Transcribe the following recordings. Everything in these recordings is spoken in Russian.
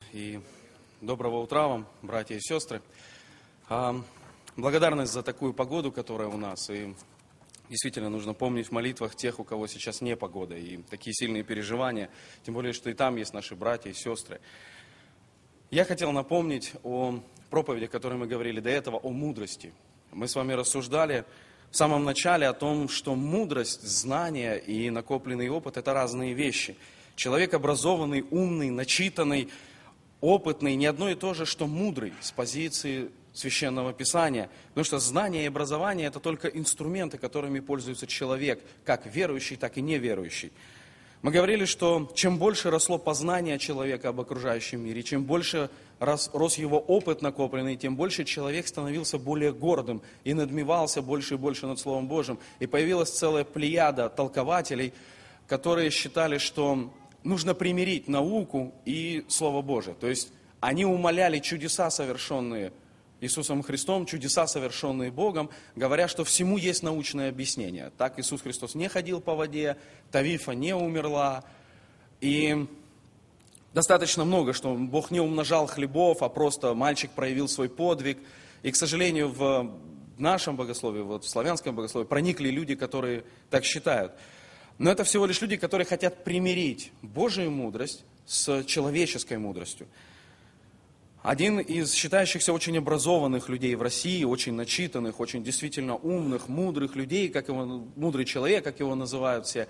и доброго утра вам, братья и сестры. Благодарность за такую погоду, которая у нас. И действительно нужно помнить в молитвах тех, у кого сейчас не погода. И такие сильные переживания, тем более, что и там есть наши братья и сестры. Я хотел напомнить о проповеди, о которой мы говорили до этого, о мудрости. Мы с вами рассуждали в самом начале о том, что мудрость, знания и накопленный опыт – это разные вещи. Человек образованный, умный, начитанный, опытный – не одно и то же, что мудрый с позиции Священного Писания. Потому что знание и образование – это только инструменты, которыми пользуется человек, как верующий, так и неверующий. Мы говорили, что чем больше росло познание человека об окружающем мире, чем больше рос его опыт накопленный, тем больше человек становился более гордым и надмевался больше и больше над Словом Божьим. И появилась целая плеяда толкователей, которые считали, что нужно примирить науку и Слово Божие. То есть они умаляли чудеса, совершенные Иисусом Христом, чудеса, совершенные Богом, говоря, что всему есть научное объяснение. Так Иисус Христос не ходил по воде, Тавифа не умерла. И достаточно много, что Бог не умножал хлебов, а просто мальчик проявил свой подвиг. И, к сожалению, в нашем богословии, в славянском богословии проникли люди, которые так считают. Но это всего лишь люди, которые хотят примирить Божию мудрость с человеческой мудростью. Один из считающихся очень образованных людей в России, очень начитанных, очень действительно умных, мудрых людей, как его, мудрый человек, как его называют все,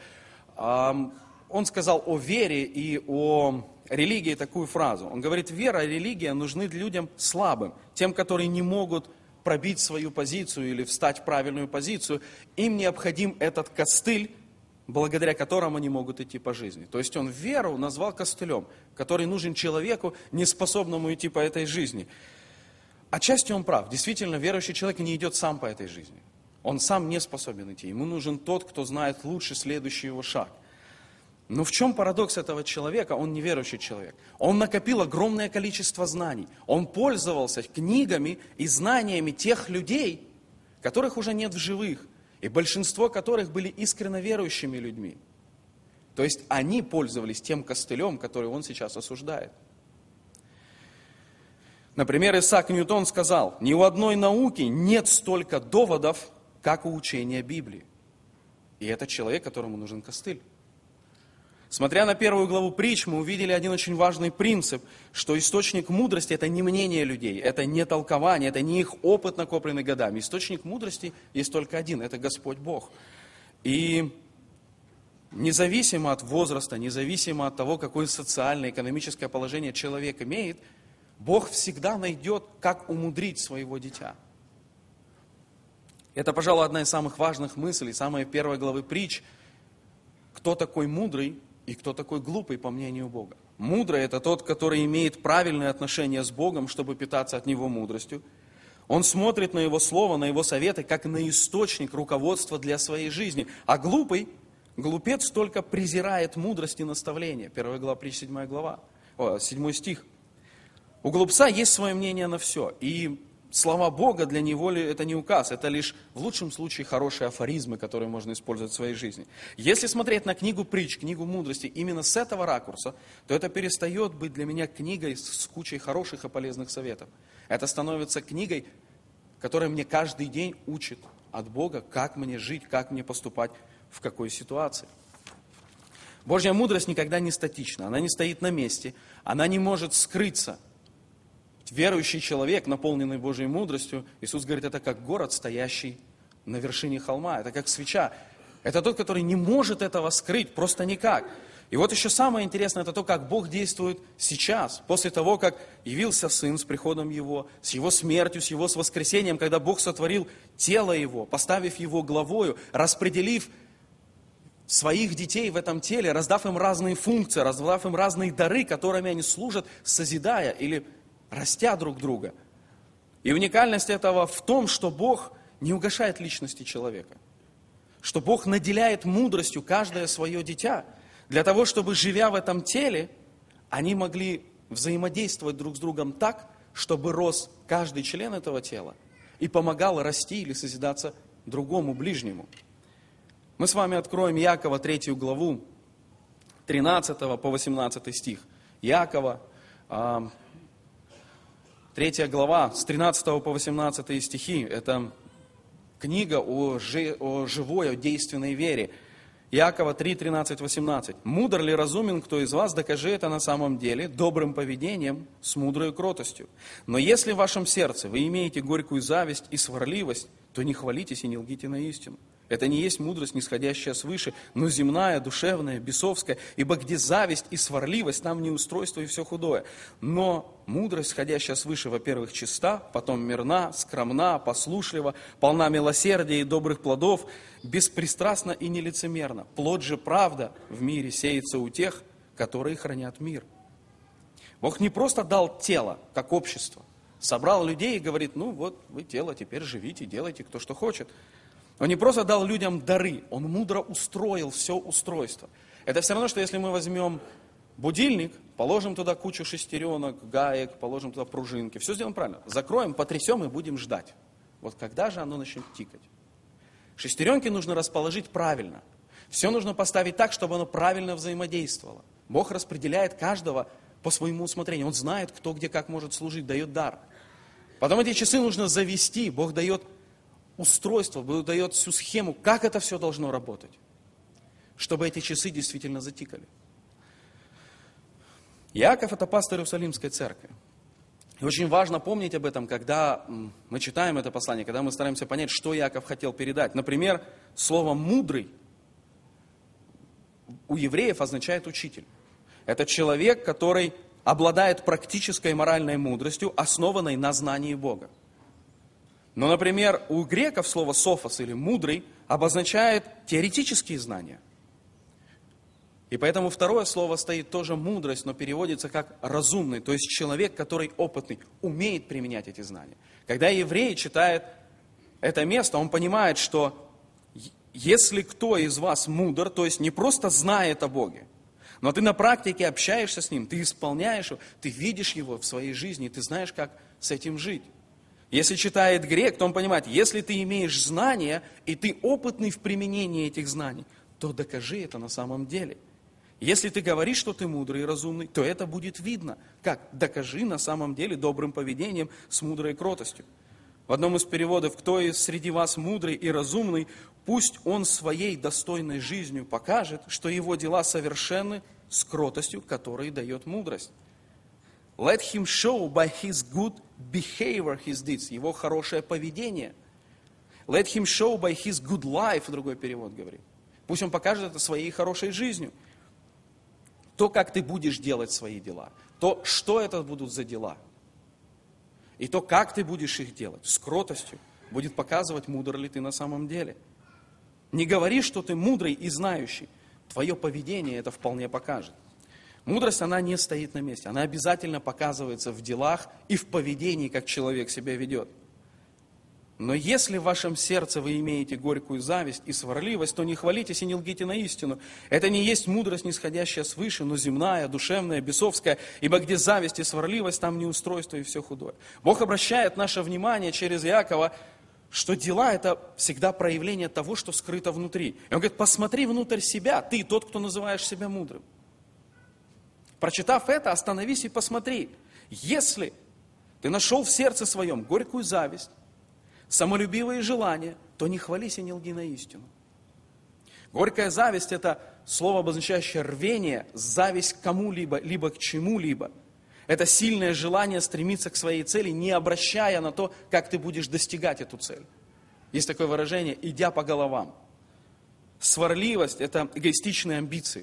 он сказал о вере и о религии такую фразу. Он говорит, вера и религия нужны людям слабым, тем, которые не могут пробить свою позицию или встать в правильную позицию. Им необходим этот костыль, благодаря которым они могут идти по жизни. То есть он веру назвал костылем, который нужен человеку, неспособному идти по этой жизни. Отчасти он прав. Действительно, верующий человек не идет сам по этой жизни. Он сам не способен идти. Ему нужен тот, кто знает лучше следующий его шаг. Но в чем парадокс этого человека? Он неверующий человек. Он накопил огромное количество знаний. Он пользовался книгами и знаниями тех людей, которых уже нет в живых. И большинство которых были искренне верующими людьми. То есть они пользовались тем костылем, который он сейчас осуждает. Например, Исаак Ньютон сказал, ни у одной науки нет столько доводов, как у учения Библии. И это человек, которому нужен костыль. Смотря на 1 главу притч, мы увидели один очень важный принцип, что источник мудрости – это не мнение людей, это не толкование, это не их опыт, накопленный годами. Источник мудрости есть только один – это Господь Бог. И независимо от возраста, независимо от того, какое социальное, экономическое положение человек имеет, Бог всегда найдет, как умудрить своего дитя. Это, пожалуй, одна из самых важных мыслей, самой 1 главы притч. Кто такой мудрый? И кто такой глупый, по мнению Бога? Мудрый – это тот, который имеет правильные отношения с Богом, чтобы питаться от Него мудростью. Он смотрит на Его Слово, на Его советы, как на источник руководства для своей жизни. А глупец только презирает мудрость и наставление. 1 глава притч, 7 стих. У глупца есть свое мнение на все. И слова Бога для него это не указ, это лишь в лучшем случае хорошие афоризмы, которые можно использовать в своей жизни. Если смотреть на книгу притч, книгу мудрости именно с этого ракурса, то это перестает быть для меня книгой с кучей хороших и полезных советов. Это становится книгой, которая мне каждый день учит от Бога, как мне жить, как мне поступать, в какой ситуации. Божья мудрость никогда не статична, она не стоит на месте, она не может скрыться. Верующий человек, наполненный Божьей мудростью, Иисус говорит, это как город, стоящий на вершине холма, это как свеча. Это тот, который не может этого скрыть, просто никак. И вот еще самое интересное, это то, как Бог действует сейчас, после того, как явился Сын с приходом Его, с Его смертью, с Его воскресением, когда Бог сотворил тело Его, поставив Его главою, распределив своих детей в этом теле, раздав им разные функции, раздав им разные дары, которыми они служат, созидая или растя друг друга. И уникальность этого в том, что Бог не угашает личности человека. Что Бог наделяет мудростью каждое свое дитя, для того, чтобы, живя в этом теле, они могли взаимодействовать друг с другом так, чтобы рос каждый член этого тела и помогал расти или созидаться другому, ближнему. Мы с вами откроем Иакова 3 главу, 13 по 18 стих. Иакова, 3 глава, с 13 по 18 стихи, это книга о живой, о действенной вере. Иакова 3, 13, 18. «Мудр ли разумен кто из вас, докажи это на самом деле добрым поведением, с мудрой кротостью. Но если в вашем сердце вы имеете горькую зависть и сварливость, то не хвалитесь и не лгите на истину. Это не есть мудрость, нисходящая свыше, но земная, душевная, бесовская, ибо где зависть и сварливость, там неустройство и все худое. Но мудрость, сходящая свыше, во-первых, чиста, потом мирна, скромна, послушлива, полна милосердия и добрых плодов, беспристрастна и нелицемерна. Плод же правда в мире сеется у тех, которые хранят мир». Бог не просто дал тело, как общество, собрал людей и говорит: ну вот, вы тело, теперь живите, делайте кто что хочет. Он не просто дал людям дары, он мудро устроил все устройство. Это все равно, что если мы возьмем будильник, положим туда кучу шестеренок, гаек, положим туда пружинки, все сделаем правильно. Закроем, потрясем и будем ждать. Вот когда же оно начнет тикать? Шестеренки нужно расположить правильно. Все нужно поставить так, чтобы оно правильно взаимодействовало. Бог распределяет каждого по своему усмотрению. Он знает, кто где как может служить, дает дар. Потом эти часы нужно завести. Бог дает устройство, Бог дает всю схему, как это все должно работать, чтобы эти часы действительно затикали. Иаков – это пастор Иерусалимской церкви. И очень важно помнить об этом, когда мы читаем это послание, когда мы стараемся понять, что Иаков хотел передать. Например, слово «мудрый» у евреев означает «учитель». Это человек, который обладает практической моральной мудростью, основанной на знании Бога. Но, например, у греков слово «софос» или «мудрый» обозначает теоретические знания. И поэтому второе слово стоит тоже «мудрость», но переводится как «разумный», то есть человек, который опытный, умеет применять эти знания. Когда еврей читает это место, он понимает, что если кто из вас мудр, то есть не просто знает о Боге, но ты на практике общаешься с Ним, ты исполняешь его, ты видишь Его в своей жизни, ты знаешь, как с этим жить. Если читает грек, то он понимает, если ты имеешь знания, и ты опытный в применении этих знаний, то докажи это на самом деле. Если ты говоришь, что ты мудрый и разумный, то это будет видно. Как? Докажи на самом деле добрым поведением с мудрой кротостью. В одном из переводов: «Кто из среди вас мудрый и разумный, пусть он своей достойной жизнью покажет, что его дела совершенны с кротостью, которая дает мудрость». Let him show by his good behavior his deeds. Его хорошее поведение. Let him show by his good life, другой перевод говорит. Пусть он покажет это своей хорошей жизнью. То, как ты будешь делать свои дела. То, что это будут за дела. И то, как ты будешь их делать. С кротостью будет показывать, мудр ли ты на самом деле. Не говори, что ты мудрый и знающий. Твое поведение это вполне покажет. Мудрость, она не стоит на месте. Она обязательно показывается в делах и в поведении, как человек себя ведет. Но если в вашем сердце вы имеете горькую зависть и сварливость, то не хвалитесь и не лгите на истину. Это не есть мудрость, нисходящая свыше, но земная, душевная, бесовская. Ибо где зависть и сварливость, там неустройство и все худое. Бог обращает наше внимание через Иакова, что дела – это всегда проявление того, что скрыто внутри. И он говорит: посмотри внутрь себя, ты тот, кто называешь себя мудрым. Прочитав это, остановись и посмотри. Если ты нашел в сердце своем горькую зависть, самолюбивые желания, то не хвались и не лги на истину. Горькая зависть – это слово, обозначающее рвение, зависть к кому-либо, либо к чему-либо. Это сильное желание стремиться к своей цели, не обращая на то, как ты будешь достигать эту цель. Есть такое выражение «идя по головам». Сварливость – это эгоистичные амбиции.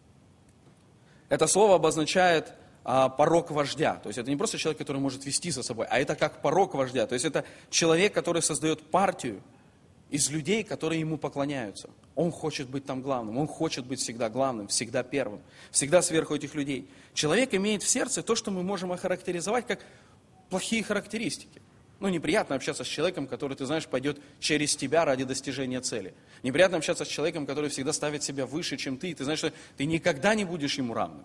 Это слово обозначает порок вождя. То есть это не просто человек, который может вести за собой, а это как порок вождя. То есть это человек, который создает партию из людей, которые ему поклоняются. Он хочет быть там главным, он хочет быть всегда главным, всегда первым, всегда сверху этих людей. Человек имеет в сердце то, что мы можем охарактеризовать как плохие характеристики. Ну, неприятно общаться с человеком, который, ты знаешь, пойдет через тебя ради достижения цели. Неприятно общаться с человеком, который всегда ставит себя выше, чем ты, и ты знаешь, что ты никогда не будешь ему равным.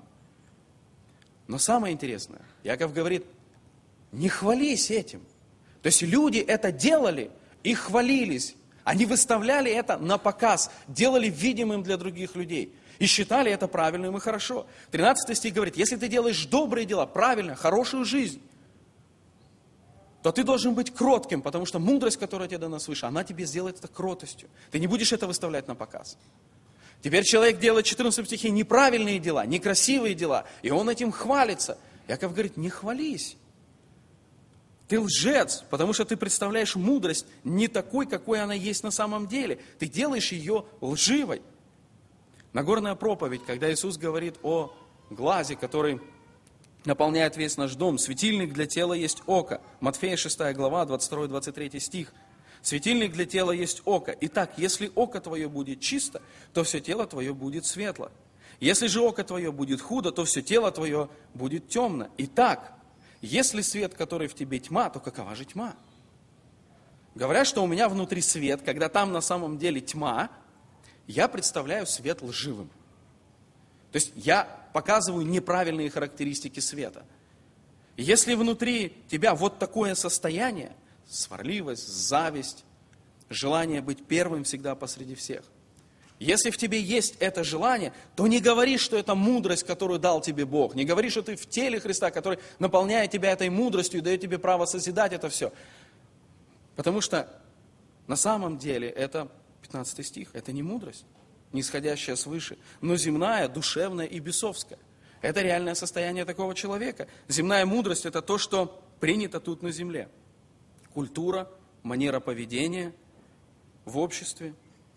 Но самое интересное, Иаков говорит, не хвались этим. То есть люди это делали и хвалились. Они выставляли это на показ, делали видимым для других людей. И считали это правильным и хорошо. 13 стих говорит, если ты делаешь добрые дела, правильно, хорошую жизнь, то ты должен быть кротким, потому что мудрость, которая тебе дана свыше, она тебе сделает это кротостью. Ты не будешь это выставлять на показ. Теперь человек делает в 14 стихе неправильные дела, некрасивые дела, и он этим хвалится. Яков говорит, не хвались. Ты лжец, потому что ты представляешь мудрость не такой, какой она есть на самом деле. Ты делаешь ее лживой. Нагорная проповедь, когда Иисус говорит о глазе, который наполняет весь наш дом. Светильник для тела есть око. Матфея 6 глава, 22-23 стих. Светильник для тела есть око. Итак, если око твое будет чисто, то все тело твое будет светло. Если же око твое будет худо, то все тело твое будет темно. Итак, если свет, который в тебе тьма, то какова же тьма? Говорят, что у меня внутри свет, когда там на самом деле тьма, я представляю свет лживым. То есть я показываю неправильные характеристики света. И если внутри тебя вот такое состояние, сварливость, зависть, желание быть первым всегда посреди всех, если в тебе есть это желание, то не говори, что это мудрость, которую дал тебе Бог. Не говори, что ты в теле Христа, который наполняет тебя этой мудростью и дает тебе право созидать это все. Потому что на самом деле это, 15 стих, это не мудрость, нисходящая свыше, но земная, душевная и бесовская. Это реальное состояние такого человека. Земная мудрость – это то, что принято тут на земле. Культура, манера поведения в обществе.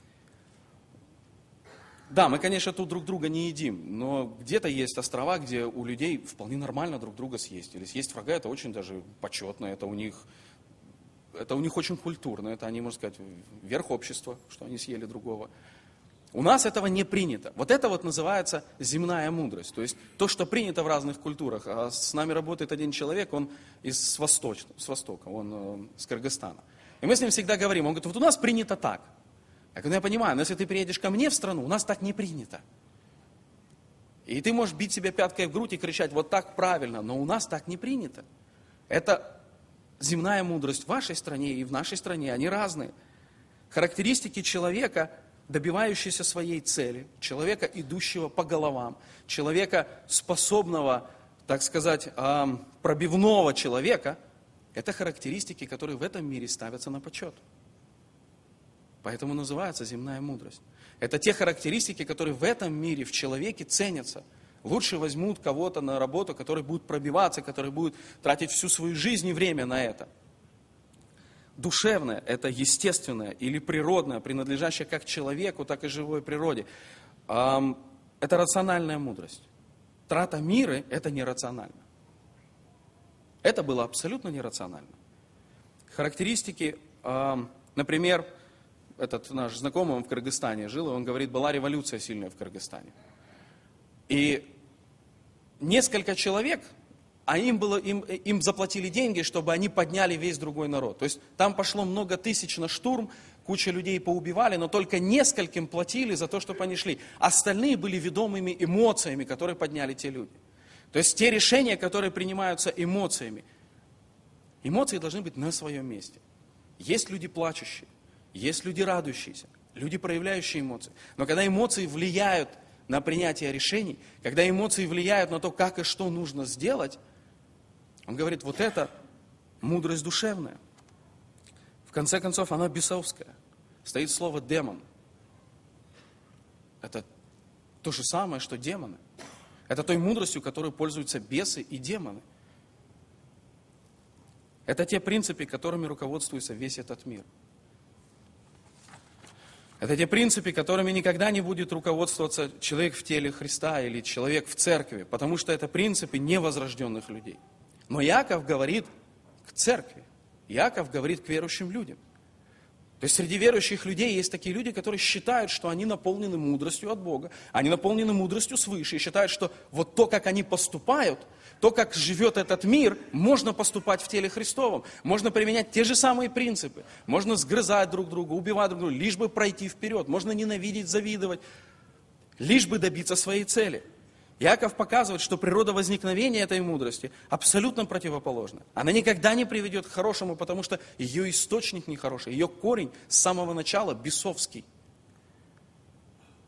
Да, мы, конечно, тут друг друга не едим, но где-то есть острова, где у людей вполне нормально друг друга съесть. Или съесть врага – это очень даже почетно, это у них очень культурно, это они, можно сказать, верх общества, что они съели другого. У нас этого не принято. Вот это вот называется земная мудрость. То есть то, что принято в разных культурах. А с нами работает один человек, он с Востока, он с Кыргызстана. И мы с ним всегда говорим, он говорит, вот у нас принято так. Я говорю, я понимаю, но если ты приедешь ко мне в страну, у нас так не принято. И ты можешь бить себя пяткой в грудь и кричать, вот так правильно, но у нас так не принято. Это земная мудрость в вашей стране и в нашей стране, они разные. Характеристики человека, добивающегося своей цели, человека, идущего по головам, человека, способного, так сказать, пробивного человека, это характеристики, которые в этом мире ставятся на почет. Поэтому называется земная мудрость. Это те характеристики, которые в этом мире, в человеке ценятся. Лучше возьмут кого-то на работу, который будет пробиваться, который будет тратить всю свою жизнь и время на это. Душевное – это естественное или природное, принадлежащее как человеку, так и живой природе. Это рациональная мудрость. Трата мира – это нерационально. Это было абсолютно нерационально. Характеристики, например, этот наш знакомый, он в Кыргызстане жил, и он говорит, была революция сильная в Кыргызстане. И несколько человек, им заплатили деньги, чтобы они подняли весь другой народ. То есть там пошло много тысяч на штурм, куча людей поубивали, но только нескольким платили за то, чтобы они шли. Остальные были ведомыми эмоциями, которые подняли те люди. То есть те решения, которые принимаются эмоциями. Эмоции должны быть на своем месте. Есть люди плачущие, есть люди радующиеся, люди, проявляющие эмоции. Но когда эмоции влияют на принятие решений, когда эмоции влияют на то, как и что нужно сделать, он говорит, вот это мудрость душевная. В конце концов, она бесовская. Стоит слово «демон». Это то же самое, что демоны. Это той мудростью, которой пользуются бесы и демоны. Это те принципы, которыми руководствуется весь этот мир. Это те принципы, которыми никогда не будет руководствоваться человек в теле Христа или человек в церкви, потому что это принципы невозрожденных людей. Но Иаков говорит к церкви, Иаков говорит к верующим людям. То есть среди верующих людей есть такие люди, которые считают, что они наполнены мудростью от Бога, они наполнены мудростью свыше, и считают, что вот то, как они поступают, то, как живет этот мир, можно поступать в теле Христовом. Можно применять те же самые принципы. Можно сгрызать друг друга, убивать друг друга, лишь бы пройти вперед. Можно ненавидеть, завидовать, лишь бы добиться своей цели. Иаков показывает, что природа возникновения этой мудрости абсолютно противоположна. Она никогда не приведет к хорошему, потому что ее источник нехороший, ее корень с самого начала бесовский.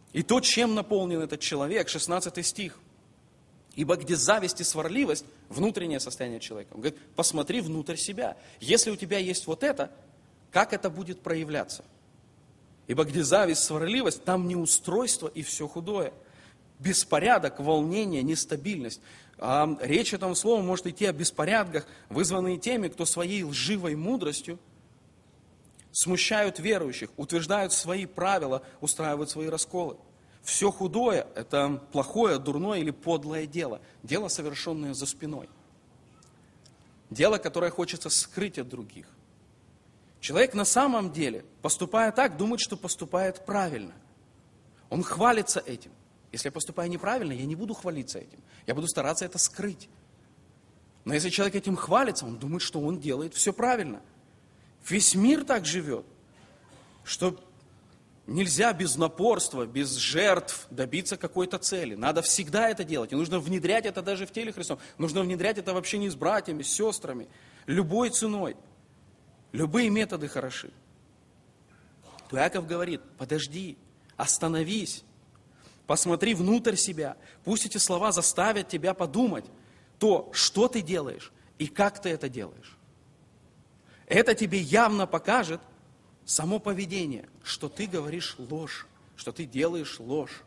И то, чем наполнен этот человек, 16 стих. Ибо где зависть и сварливость, внутреннее состояние человека. Он говорит, посмотри внутрь себя. Если у тебя есть вот это, как это будет проявляться? Ибо где зависть, сварливость, там неустройство и все худое. Беспорядок, волнение, нестабильность. Речь этому слову может идти о беспорядках, вызванные теми, кто своей лживой мудростью смущают верующих, утверждают свои правила, устраивают свои расколы. Все худое – это плохое, дурное или подлое дело. Дело, совершенное за спиной. Дело, которое хочется скрыть от других. Человек на самом деле, поступая так, думает, что поступает правильно. Он хвалится этим. Если я поступаю неправильно, я не буду хвалиться этим. Я буду стараться это скрыть. Но если человек этим хвалится, он думает, что он делает все правильно. Весь мир так живет, что нельзя без напорства, без жертв добиться какой-то цели. Надо всегда это делать. И нужно внедрять это даже в теле Христовом. Нужно внедрять это в общении с братьями, с сестрами. Любой ценой. Любые методы хороши. То Иаков говорит, подожди, остановись, посмотри внутрь себя. Пусть эти слова заставят тебя подумать то, что ты делаешь и как ты это делаешь. Это тебе явно покажет само поведение, что ты говоришь ложь, что ты делаешь ложь.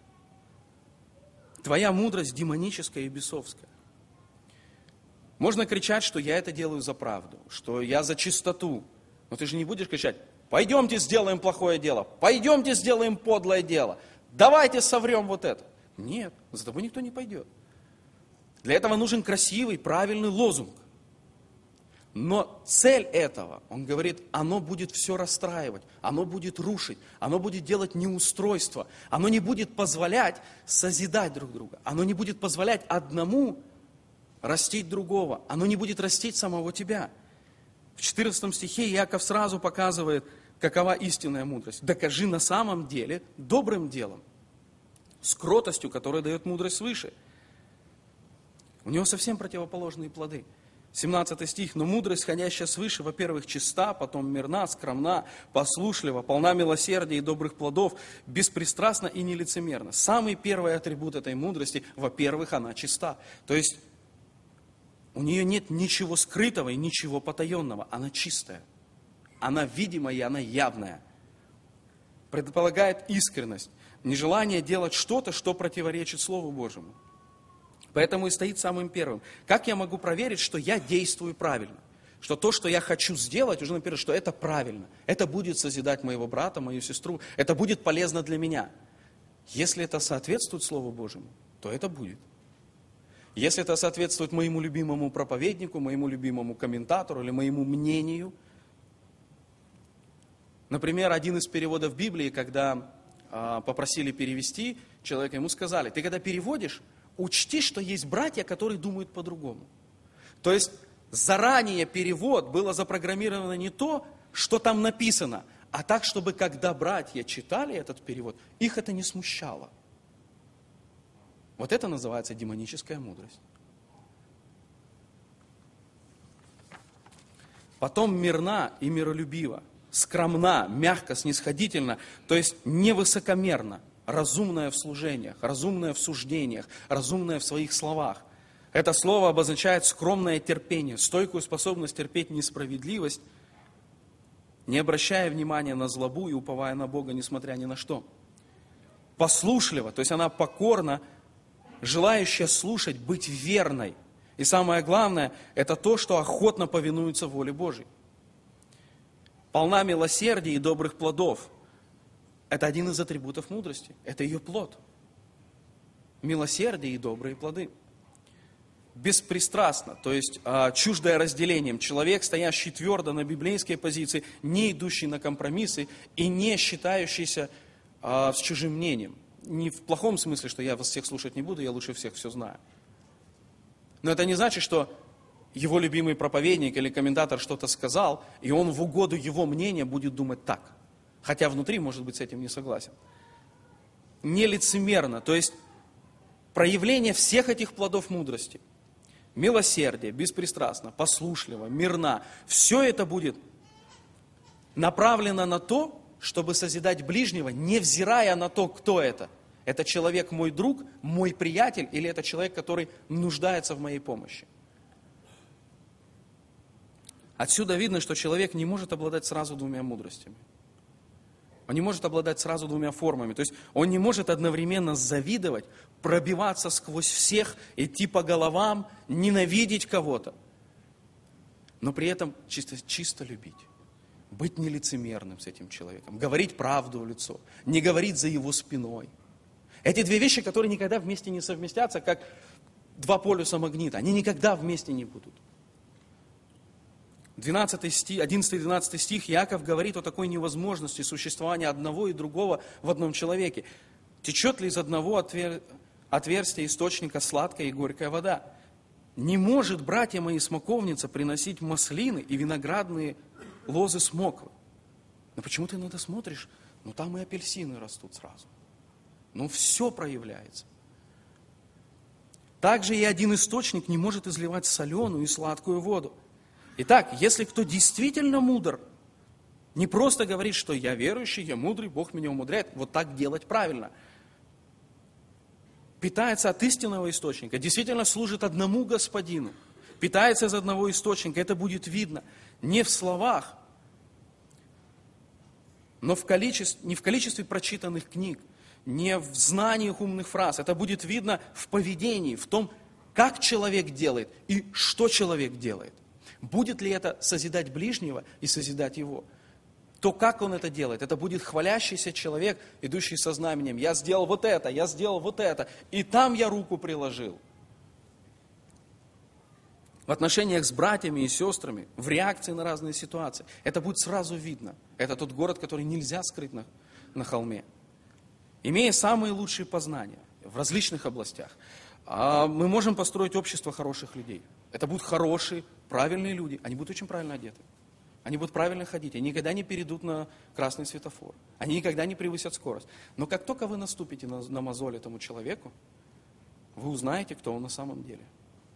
Твоя мудрость демоническая и бесовская. Можно кричать, что я это делаю за правду, что я за чистоту. Но ты же не будешь кричать, пойдемте сделаем плохое дело, пойдемте сделаем подлое дело, давайте соврем вот это. Нет, за тобой никто не пойдет. Для этого нужен красивый, правильный лозунг. Но цель этого, он говорит, оно будет все расстраивать, оно будет рушить, оно будет делать неустройство, оно не будет позволять созидать друг друга, оно не будет позволять одному растить другого, оно не будет растить самого тебя. В 14 стихе Иаков сразу показывает, какова истинная мудрость. Докажи на самом деле добрым делом, с кротостью, которая дает мудрость свыше. У него совсем противоположные плоды. 17 стих. Но мудрость, ходящая свыше, во-первых, чиста, потом мирна, скромна, послушлива, полна милосердия и добрых плодов, беспристрастна и нелицемерна. Самый первый атрибут этой мудрости, во-первых, она чиста. То есть у нее нет ничего скрытого и ничего потаенного. Она чистая. Она видимая и она явная. Предполагает искренность, нежелание делать что-то, что противоречит Слову Божьему. Поэтому и стоит самым первым. Как я могу проверить, что я действую правильно? Что то, что я хочу сделать, уже например, что это правильно. Это будет созидать моего брата, мою сестру. Это будет полезно для меня. Если это соответствует Слову Божьему, то это будет. Если это соответствует моему любимому проповеднику, моему любимому комментатору или моему мнению. Например, один из переводов Библии, когда попросили перевести человека, ему сказали, ты когда переводишь, учти, что есть братья, которые думают по-другому. То есть заранее перевод было запрограммировано не то, что там написано, а так, чтобы когда братья читали этот перевод, их это не смущало. Вот это называется демоническая мудрость. Потом мирна и миролюбива, скромна, мягко, снисходительна, то есть невысокомерна. Разумная в служениях, разумная в суждениях, разумная в своих словах. Это слово обозначает скромное терпение, стойкую способность терпеть несправедливость, не обращая внимания на злобу и уповая на Бога, несмотря ни на что. Послушлива, то есть она покорна, желающая слушать, быть верной. И самое главное, это то, что охотно повинуется воле Божьей. Полна милосердия и добрых плодов. Это один из атрибутов мудрости. Это ее плод. Милосердие и добрые плоды. Беспристрастно, то есть чуждое разделением. Человек, стоящий твердо на библейской позиции, не идущий на компромиссы и не считающийся с чужим мнением. Не в плохом смысле, что я вас всех слушать не буду, я лучше всех все знаю. Но это не значит, что его любимый проповедник или комментатор что-то сказал, и он в угоду его мнения будет думать так. Хотя внутри, может быть, с этим не согласен. Нелицемерно, то есть проявление всех этих плодов мудрости. Милосердие, беспристрастно, послушливо, мирна. Все это будет направлено на то, чтобы созидать ближнего, невзирая на то, кто это. Это человек мой друг, мой приятель, или это человек, который нуждается в моей помощи. Отсюда видно, что человек не может обладать сразу двумя мудростями. Он не может обладать сразу двумя формами. То есть он не может одновременно завидовать, пробиваться сквозь всех, идти по головам, ненавидеть кого-то. Но при этом чисто любить. Быть нелицемерным с этим человеком. Говорить правду в лицо. Не говорить за его спиной. Эти две вещи, которые никогда вместе не совместятся, как два полюса магнита. Они никогда вместе не будут. 11-12 стих Иаков говорит о такой невозможности существования одного и другого в одном человеке. Течет ли из одного отверстия источника сладкая и горькая вода? Не может, братья мои, смоковница приносить маслины и виноградные лозы смоквы. Но почему ты иногда смотришь, там и апельсины растут сразу. Все проявляется. Также и один источник не может изливать соленую и сладкую воду. Итак, если кто действительно мудр, не просто говорит, что я верующий, я мудрый, Бог меня умудряет, вот так делать правильно. Питается от истинного источника, действительно служит одному Господину, питается из одного источника, это будет видно не в словах, но не в количестве прочитанных книг, не в знаниях умных фраз, это будет видно в поведении, в том, как человек делает и что человек делает. Будет ли это созидать ближнего и созидать его? То, как он это делает, это будет хвалящийся человек, идущий со знаменем. Я сделал вот это, и там я руку приложил. В отношениях с братьями и сестрами, в реакции на разные ситуации. Это будет сразу видно. Это тот город, который нельзя скрыть на холме. Имея самые лучшие познания в различных областях, мы можем построить общество хороших людей. Это будут хорошие, правильные люди. Они будут очень правильно одеты. Они будут правильно ходить. Они никогда не перейдут на красный светофор. Они никогда не превысят скорость. Но как только вы наступите на мозоль этому человеку, вы узнаете, кто он на самом деле.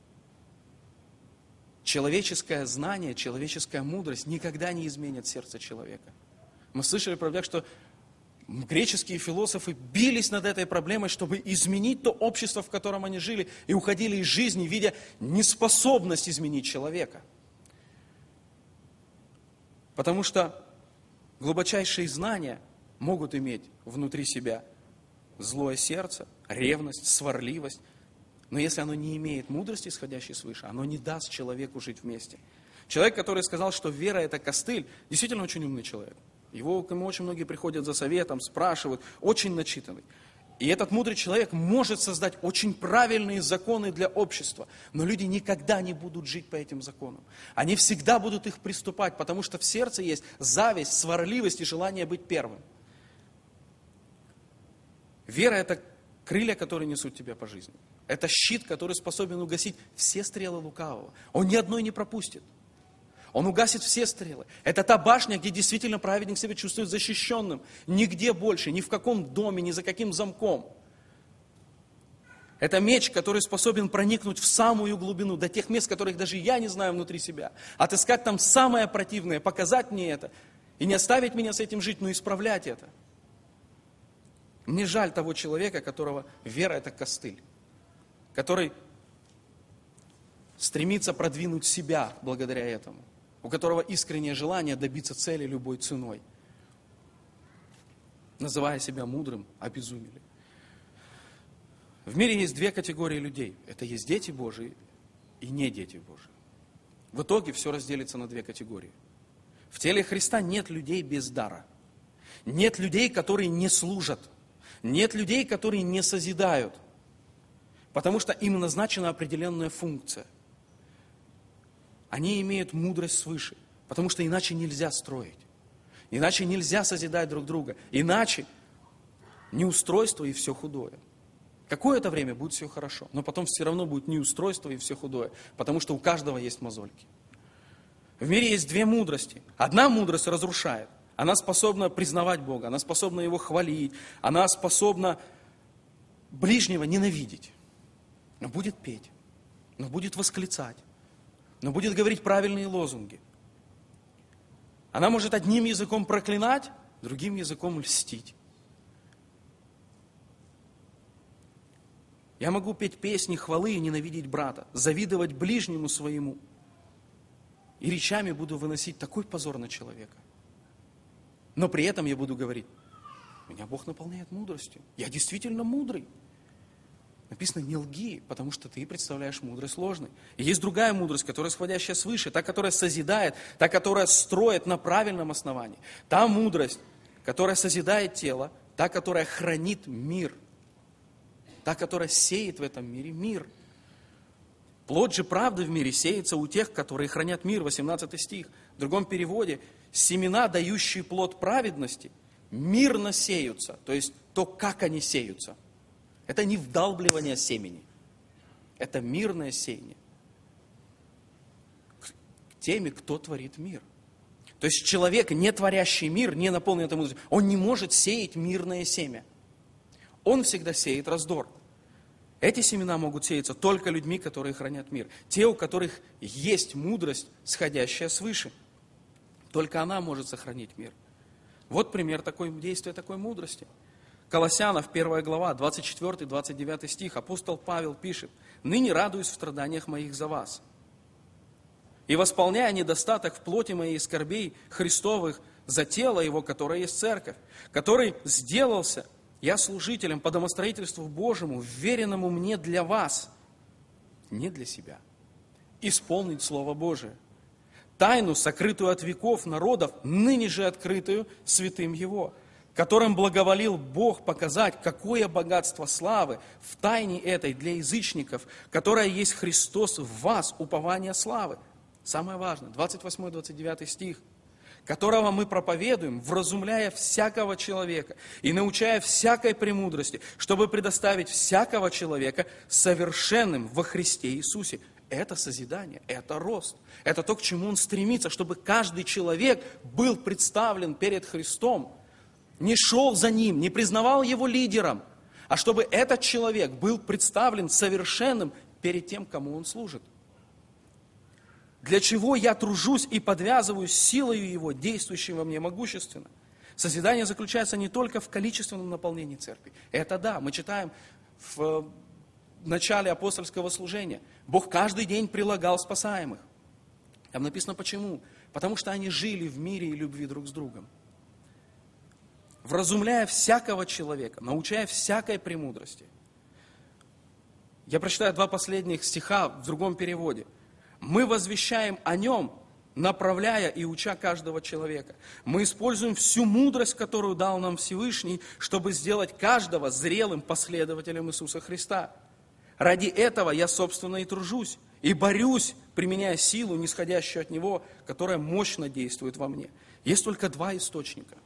Человеческое знание, человеческая мудрость никогда не изменят сердце человека. Мы слышали, правда, что греческие философы бились над этой проблемой, чтобы изменить то общество, в котором они жили, и уходили из жизни, видя неспособность изменить человека. Потому что глубочайшие знания могут иметь внутри себя злое сердце, ревность, сварливость, но если оно не имеет мудрости, исходящей свыше, оно не даст человеку жить вместе. Человек, который сказал, что вера – это костыль, действительно очень умный человек. К нему очень многие приходят за советом, спрашивают, очень начитанный. И этот мудрый человек может создать очень правильные законы для общества, но люди никогда не будут жить по этим законам. Они всегда будут их приступать, потому что в сердце есть зависть, сварливость и желание быть первым. Вера – это крылья, которые несут тебя по жизни. Это щит, который способен угасить все стрелы лукавого. Он ни одной не пропустит. Он угасит все стрелы. Это та башня, где действительно праведник себя чувствует защищенным. Нигде больше, ни в каком доме, ни за каким замком. Это меч, который способен проникнуть в самую глубину, до тех мест, которых даже я не знаю внутри себя. Отыскать там самое противное, показать мне это. И не оставить меня с этим жить, но исправлять это. Мне жаль того человека, которого вера – это костыль. Который стремится продвинуть себя благодаря этому. У которого искреннее желание добиться цели любой ценой. Называя себя мудрым, обезумели. В мире есть две категории людей. Это есть дети Божии и не дети Божии. В итоге все разделится на две категории. В теле Христа нет людей без дара. Нет людей, которые не служат. Нет людей, которые не созидают. Потому что им назначена определенная функция. Они имеют мудрость свыше, потому что иначе нельзя строить. Иначе нельзя созидать друг друга. Иначе неустройство и все худое. Какое-то время будет все хорошо, но потом все равно будет неустройство и все худое, потому что у каждого есть мозольки. В мире есть две мудрости. Одна мудрость разрушает. Она способна признавать Бога, она способна Его хвалить, она способна ближнего ненавидеть. Но будет петь, но будет восклицать. Но будет говорить правильные лозунги. Она может одним языком проклинать, другим языком льстить. Я могу петь песни хвалы и ненавидеть брата, завидовать ближнему своему. И речами буду выносить такой позор на человека. Но при этом я буду говорить: меня Бог наполняет мудростью. Я действительно мудрый. Написано: не лги, потому что ты представляешь мудрость ложной. И есть другая мудрость, которая исходящая свыше, та, которая созидает, та, которая строит на правильном основании. Та мудрость, которая созидает тело, та, которая хранит мир. Та, которая сеет в этом мире мир. Плод же правды в мире сеется у тех, которые хранят мир. 18 стих. В другом переводе: семена, дающие плод праведности, мирно сеются. То есть то, как они сеются. Это не вдалбливание семени. Это мирное сеяние. К теми, кто творит мир. То есть человек, не творящий мир, не наполненный этой мудростью, он не может сеять мирное семя. Он всегда сеет раздор. Эти семена могут сеяться только людьми, которые хранят мир. Те, у которых есть мудрость, сходящая свыше. Только она может сохранить мир. Вот пример действия такой мудрости. Колоссянов, 1 глава, 24-29 стих. Апостол Павел пишет: «Ныне радуюсь в страданиях моих за вас, и восполняя недостаток в плоти моей скорбей Христовых за тело Его, которое есть церковь, который сделался я служителем по домостроительству Божьему, вверенному мне для вас, не для себя, исполнить Слово Божие, тайну, сокрытую от веков народов, ныне же открытую святым Его, которым благоволил Бог показать, какое богатство славы в тайне этой для язычников, которая есть Христос в вас, упование славы». Самое важное, 28-29 стих. «Которого мы проповедуем, вразумляя всякого человека и научая всякой премудрости, чтобы предоставить всякого человека совершенным во Христе Иисусе». Это созидание, это рост, это то, к чему он стремится, чтобы каждый человек был представлен перед Христом, не шел за ним, не признавал его лидером, а чтобы этот человек был представлен совершенным перед тем, кому он служит. Для чего я тружусь и подвязываюсь силою Его, действующей во мне могущественно? Созидание заключается не только в количественном наполнении церкви. Это да, мы читаем в начале апостольского служения. Бог каждый день прилагал спасаемых. Там написано почему? Потому что они жили в мире и любви друг с другом. Вразумляя всякого человека, научая всякой премудрости. Я прочитаю 2 последних стиха в другом переводе. Мы возвещаем о Нем, направляя и уча каждого человека. Мы используем всю мудрость, которую дал нам Всевышний, чтобы сделать каждого зрелым последователем Иисуса Христа. Ради этого я, собственно, и тружусь, и борюсь, применяя силу, нисходящую от Него, которая мощно действует во мне. Есть только 2 источника.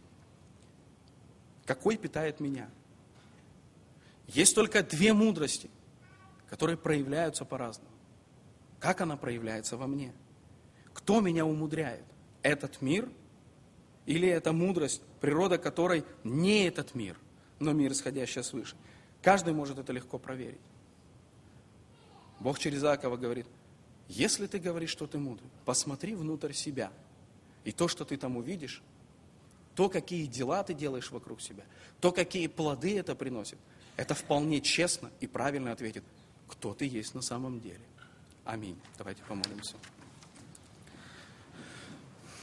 Какой питает меня? Есть только 2 мудрости, которые проявляются по-разному. Как она проявляется во мне? Кто меня умудряет? Этот мир? Или эта мудрость, природа которой не этот мир, но мир, исходящий свыше? Каждый может это легко проверить. Бог через Иакова говорит: если ты говоришь, что ты мудрый, посмотри внутрь себя. И то, что ты там увидишь, то, какие дела ты делаешь вокруг себя, то, какие плоды это приносит, это вполне честно и правильно ответит, кто ты есть на самом деле. Аминь. Давайте помолимся.